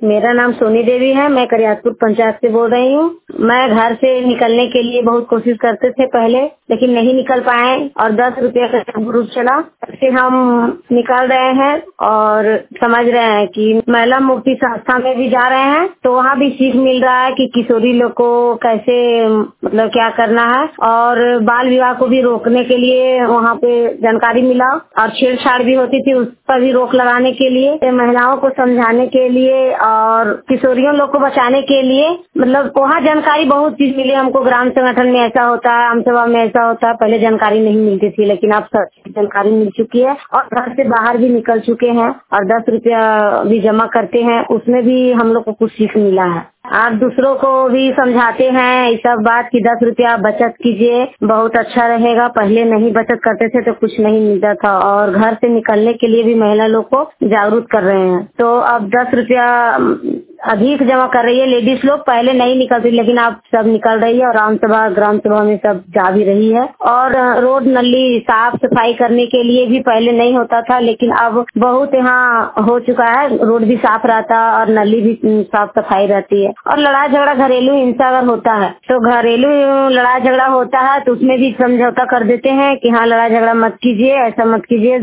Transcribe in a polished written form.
मेरा नाम सोनी देवी है। मैं करियातपुर पंचायत से बोल रही हूँ। मैं घर से निकलने के लिए बहुत कोशिश करते थे पहले, लेकिन नहीं निकल पाए और 10 रुपया का ग्रुप चला। ऐसे हम निकल रहे हैं और समझ रहे हैं कि महिला मुक्ति संस्था में भी जा रहे हैं, तो वहाँ भी सीख मिल रहा है कि किशोरी लोग को कैसे मतलब क्या करना है, और बाल विवाह को भी रोकने के लिए वहाँ पे जानकारी मिला, और छेड़छाड़ भी होती थी उस पर भी रोक लगाने के लिए, महिलाओं को समझाने के लिए और किशोरियों लोग को बचाने के लिए, मतलब वहाँ जानकारी बहुत चीज मिली हमको। ग्राम संगठन में ऐसा होता है, आम सभा में ऐसा होता है, पहले जानकारी नहीं मिलती थी, लेकिन अब सब जानकारी मिल चुकी है और घर से बाहर भी निकल चुके हैं और 10 रुपया भी जमा करते हैं, उसमें भी हम लोग को कुछ सीख मिला है। आप दूसरों को भी समझाते हैं ये सब बात कि 10 रुपया बचत कीजिए, बहुत अच्छा रहेगा। पहले नहीं बचत करते थे तो कुछ नहीं मिलता था, और घर से निकलने के लिए भी महिला लोग को जागरूक कर रहे हैं। तो अब 10 रुपया अधिक जमा कर रही है लेडीज लोग, पहले नहीं निकलती लेकिन अब सब निकल रही है और आम सभा ग्राम सभा में सब जा भी रही है। और रोड नली साफ सफाई करने के लिए भी पहले नहीं होता था, लेकिन अब बहुत यहाँ हो चुका है, रोड भी साफ रहता है और नली भी साफ सफाई रहती है। और लड़ाई झगड़ा घरेलू हिंसा अगर होता है तो घरेलू लड़ाई झगड़ा होता है तो उसमें भी समझौता कर देते हैं कि हाँ लड़ाई झगड़ा मत कीजिए, ऐसा मत कीजिए,